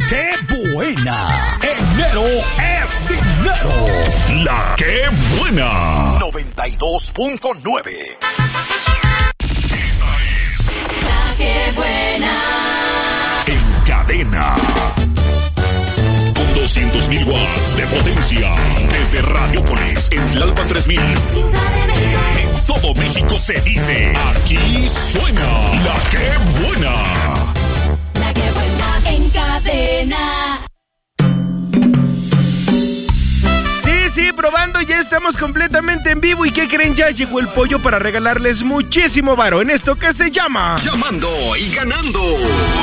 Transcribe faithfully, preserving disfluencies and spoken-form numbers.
¡Qué buena! ¡Enero es dinero! ¡La Qué Buena! noventa y dos punto nueve. Esta es La Qué Buena. En cadena. Con doscientos mil watts de potencia. Desde Radiópolis, en Tlalpan tres mil. En todo México se dice, aquí suena La Qué Buena. La Qué Buena en cadena. Sí, sí, probando, ya estamos completamente en vivo. ¿Y qué creen? Ya llegó el pollo para regalarles muchísimo varo en esto que se llama Llamando y ganando.